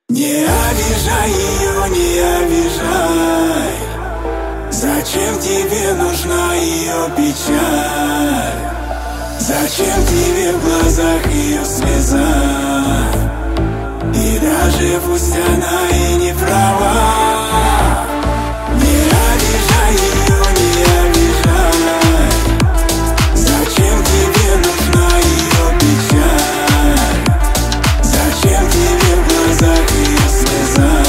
Не обижай ее, не обижай. Зачем тебе нужна ее печаль? Зачем тебе в глазах ее слеза? И даже пусть она и не права, не обижай ее, не обижай. Зачем тебе нужна ее печаль? Зачем тебе в глазах ее слеза?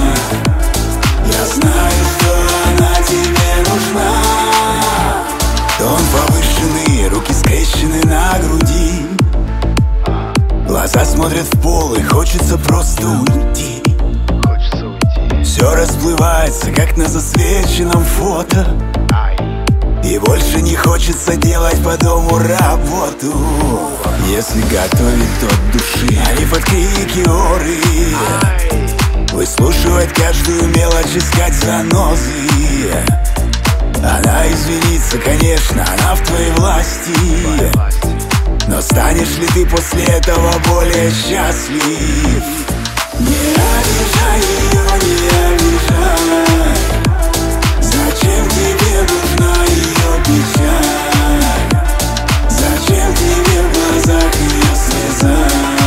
Я знаю, что она тебе нужна. Тон повышенный, руки скрещены на груди, глаза смотрят в пол и хочется просто уйти. Все расплывается, как на засвеченном фото, и больше не хочется делать по дому работу. Если готовить, то от души, а не под крики оры. Выслушивать каждую мелочь, искать занозы. Она извинится, конечно, она в твоей власти, но станешь ли ты после этого более счастлив? Не обижай ее, не обижай. Зачем тебе нужна ее печаль? Зачем тебе в глазах ее слеза?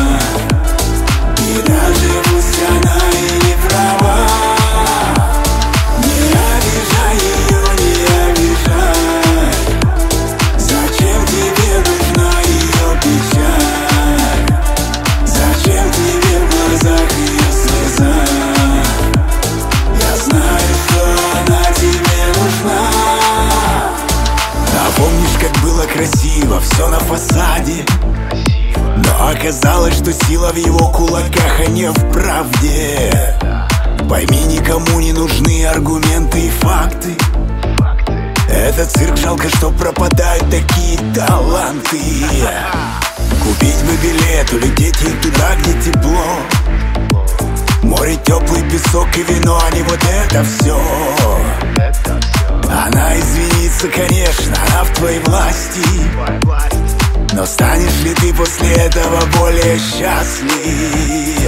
И даже пусть она и не права, не обижай ее, не обижай. Зачем тебе нужна ее печаль? Зачем тебе в глазах ее слеза? Я знаю, что она тебе нужна. А помнишь, как было красиво все на фасаде? Но оказалось, что сила в его кулаках, а не в правде. Пойми, никому не нужны аргументы и факты. Этот цирк, жалко, что пропадают такие таланты. Купить бы билет, улететь ей туда, где тепло. Море, теплый песок и вино, а не вот это все. Она извинится, конечно, она в твоей власти, но станешь ли ты после этого более счастлив?